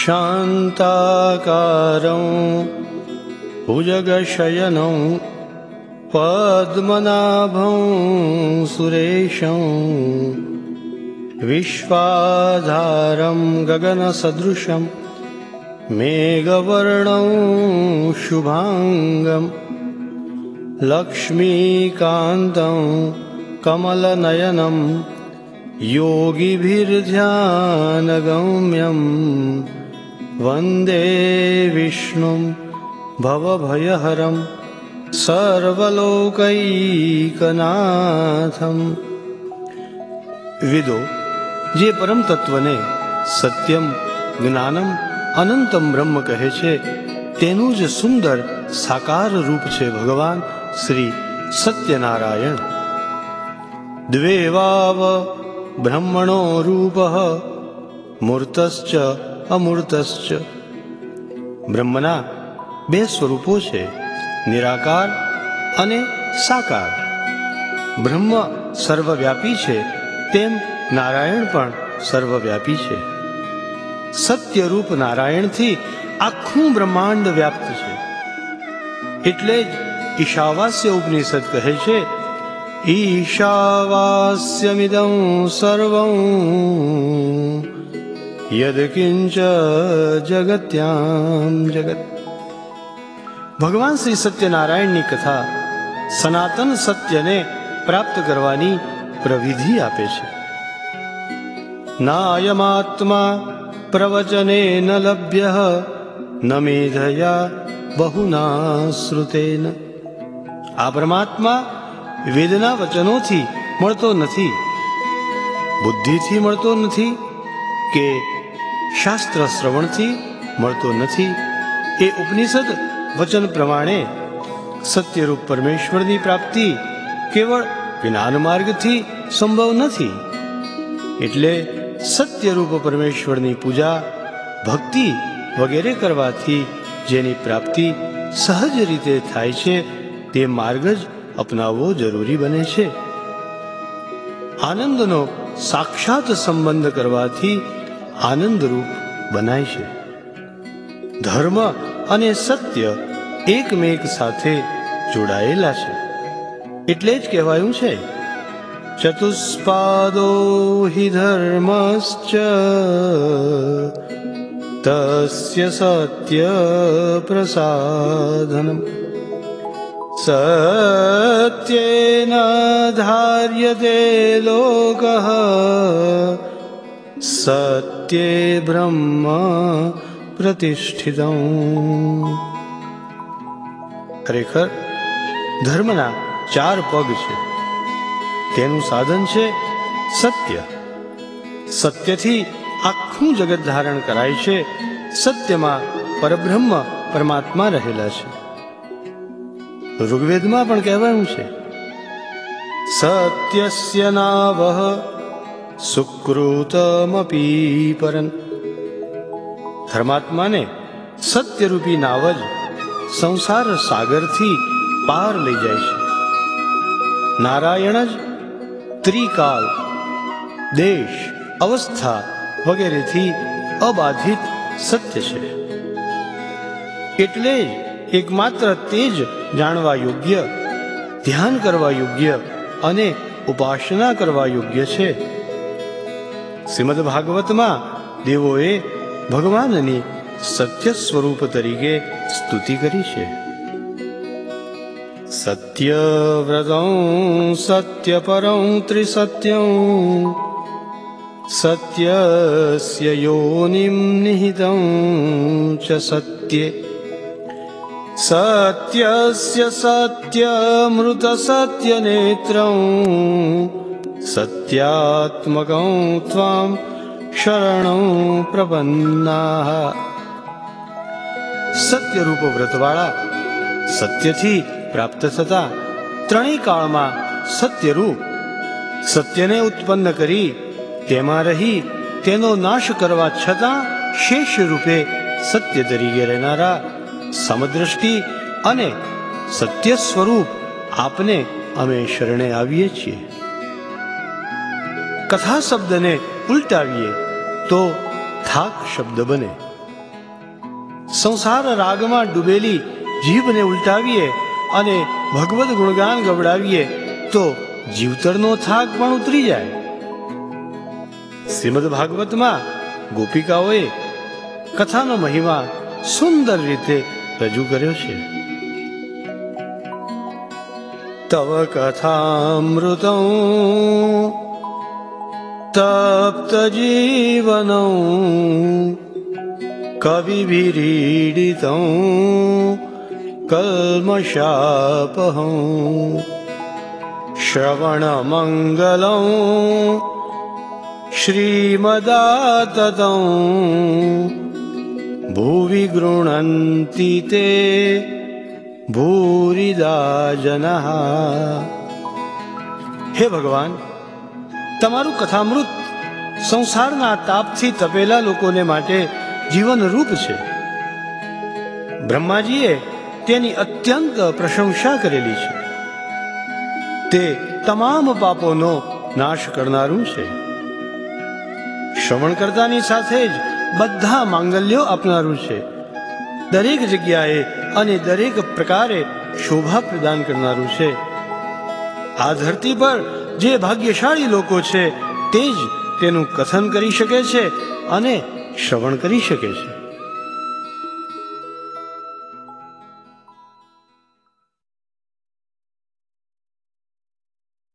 शान्ताकारं भुजगशयनं पद्मनाभं सुरेशं विश्वाधारं गगनसदृशं मेघवर्णं शुभांगं लक्ष्मीकान्तं कमलनयनं योगिभिर्ध्यानगम्यं वन्दे विष्णुं भवभयहरं સર્વલોકૈકનાથમ. વેદો જે પરમ તત્વને સત્યમ, જ્ઞાનમ, અનંતમ બ્રહ્મ કહે છે તેનું જ સુંદર સાકાર રૂપ છે ભગવાન શ્રી સત્યનારાયણ. દ્વેવાવ બ્રહ્મણો રૂપ મૂર્તશ્ચ અમૂર્તશ્ચ. બ્રહ્મના બે સ્વરૂપો છે, નિરાકાર અને સાકાર. બ્રહ્મ સર્વવ્યાપી છે તેમ નારાયણ પણ સર્વવ્યાપી છે. સત્યરૂપ નારાયણથી આખું બ્રહ્માંડ વ્યાપ્ત છે. એટલે જ ઈશાવાસ્ય ઉપનિષદ કહે છે, ઈશાવાસ્યમિદં સર્વં યદકિંચ જગત્યામ જગત. ભગવાન શ્રી સત્યનારાયણની કથા સનાતન સત્યને પ્રાપ્ત કરવાની પ્રવિધિ આપે છે. નાયમાત્મા પ્રવચનેન લભ્યઃ ન મેધયા બહુના શ્રુતેન. આ પરમાત્મા વેદના વચનોથી મળતો નથી, બુદ્ધિથી મળતો નથી કે શાસ્ત્ર શ્રવણથી મળતો નથી. એ ઉપનિષદ વચન પ્રમાણે સત્યરૂપ પરમેશ્વરની પ્રાપ્તિ કેવળ જ્ઞાન માર્ગથી સંભવ નથી. એટલે સત્યરૂપ પરમેશ્વરની પૂજા, ભક્તિ વગેરે કરવાથી જેની પ્રાપ્તિ સહજ રીતે થાય છે તે માર્ગ જ અપનાવવો જરૂરી બને છે. આનંદનો સાક્ષાત સંબંધ કરવાથી આનંદરૂપ બનાય છે. ધર્મ અને સત્ય એકમેક સાથે જોડાયેલા છે. એટલે જ કહેવાયું છે, ચતુષ્પાદો હિ ધર્મશ્ચ તસ્ય સત્ય પ્રસાધનમ સત્યેન ધાર્યતે લોકઃ સત્યે બ્રહ્મ પ્રતિષ્ઠિતં. ખરેખર ધર્મના 4 પગ છે. તેનું સાધન છે સત્ય. સત્યથી આખું જગત ધારણ કરાય છે. સત્યમાં પરબ્રહ્મ પરમાત્મા રહેલા છે. ઋગ્વેદમાં પણ કહેવાયું છે, સત્યસ્ય નાવઃ સુકૃતમપી પરં. ધર્માત્માને સત્યરૂપી નાવ જ સંસાર સાગરથી પાર લઈ જાય છે. નારાયણ જ ત્રિકાલ, દેશ, અવસ્થા વગેરેથી અબાધિત સત્ય છે. એટલે જ એકમાત્ર તે જ જાણવા યોગ્ય, ધ્યાન કરવા યોગ્ય અને ઉપાસના કરવા યોગ્ય છે. શ્રીમદ ભાગવતમાં દેવોએ ભગવાનની સત્ય સ્વરૂપ તરીકે સ્તુતિ કરી છે. સત્યવ્રતં સત્યપરં ત્રિસત્યં સત્યસ્ય યોનિમ નિહિતં ચ સત્યે સત્યસ્ય સત્યમૃત સત્યનેત્રં સત્યાત્મકં ત્વાં શરણં પ્રપન્નાઃ. સત્યરૂપ વ્રતવાળા સત્યથી પ્રાપ્ત થતા ત્રણેય કાળમાં સત્યરૂપ સત્યને ઉત્પન્ન કરી તેમાં રહી તેનો નાશ કરવા છતાં શેષ રૂપે સત્ય તરીકે રહેનારા સમદ્રષ્ટિ અને સત્ય સ્વરૂપ આપને અમે શરણે આવીએ છીએ. કથા શબ્દને ઉલટાવીએ તો થાક શબ્દ બને. સંસાર રાગમાં ડૂબેલી જીભને ઉલટાવીએ અને ભગવદ ગુણગાન ગવડાવીએ તો જીવતરનો થાક પણ ઉતરી જાય. શ્રીમદ ભાગવતમાં ગોપિકાઓએ કથાનો મહિમા સુંદર રીતે રજૂ કર્યો છે. તવ કથામૃતં તપ્ત જીવનં કવિભિરીડિतं કલ્મષાપહં શ્રવણમંગલં શ્રીમદાતतं ભુવિ ગૃણન્તિ તે ભૂરિદા જનઃ. હે ભગવાન, તમારું કથામૃત સંસારના તાપથી તપેલા લોકોને માટે જીવનરૂપ છે. બ્રહ્માજીએ તેની અત્યંત પ્રશંસા કરેલી છે. તે તમામ પાપોનો નાશ કરનારું છે. શ્રવણ કરતાની સાથે જ બધા માંગલ્યો આપનારું છે. દરેક જગ્યાએ અને દરેક પ્રકારે શોભા પ્રદાન કરનારું છે. આ ધરતી પર જે ભાગ્યશાળી લોકો છે તે જ તેનું કથન કરી શકે છે અને શ્રવણ કરી શકે છે.